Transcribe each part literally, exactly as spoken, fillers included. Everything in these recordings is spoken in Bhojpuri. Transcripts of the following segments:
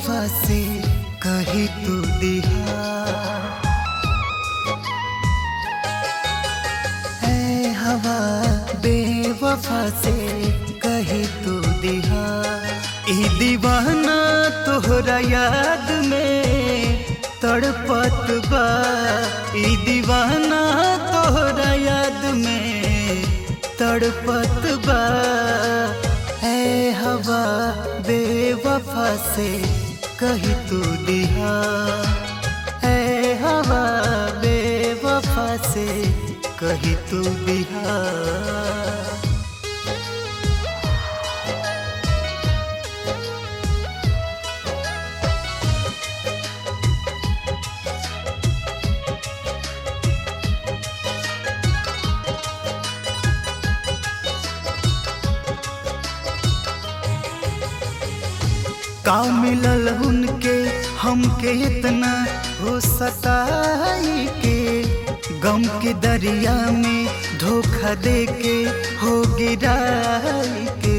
बेवफा से कही तू दिहा, ऐ हवा बेवफा से कही तू दिहा। ई दीवाना तोहरा याद में तड़पत बा, ई दीवाना तोहरा याद में तड़पत बा। ऐ हवा बेवफा से कही तू दिहा, ऐ हवा बेवफा से कही तू दिहा। का मिलल उनके हमके इतना हो सताई के, गम के दरिया में धोखा दे के हो गिराई के।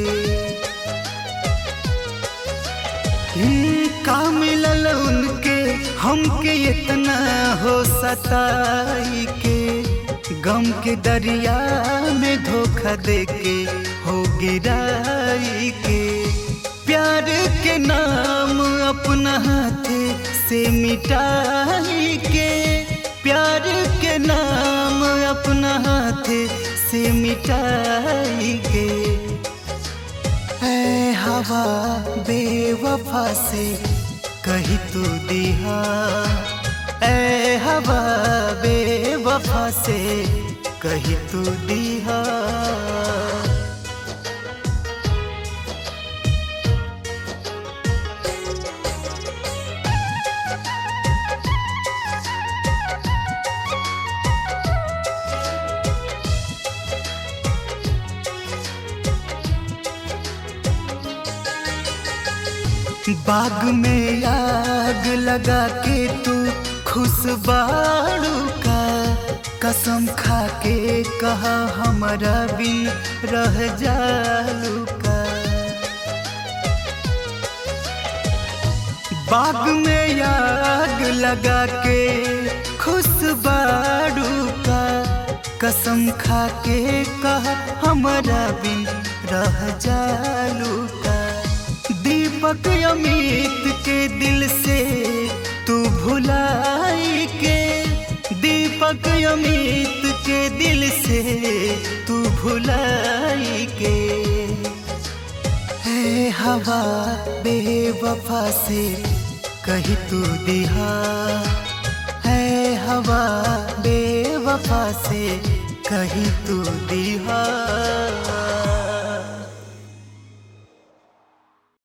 का मिलल उनके हमके इतना हो सताई के, गम के दरिया में धोखा दे के हो गिराई के। प्यार के नाम अपना हाथ से मिटाई के, प्यार के नाम अपना हाथ से मिटाई के। ऐ हवा बेवफा से कही तू दिहा, ऐ हवा बेवफा से कही तू दिहा। बाग में आग लगा के तू खुश बाड़ू का, कसम खा के कहा हमारा बिन रह जालू का। बाग में आग लगा के खुश बाड़ू का, कसम खा के कहा हमारा बिन रह जालू का। दीपक अमित के दिल से तू भुलाई के, दीपक अमित के दिल से तू भुलाई के। है हवा बेवफा से कही तू दिहा, है हवा बेवफा से कही तू दिहा।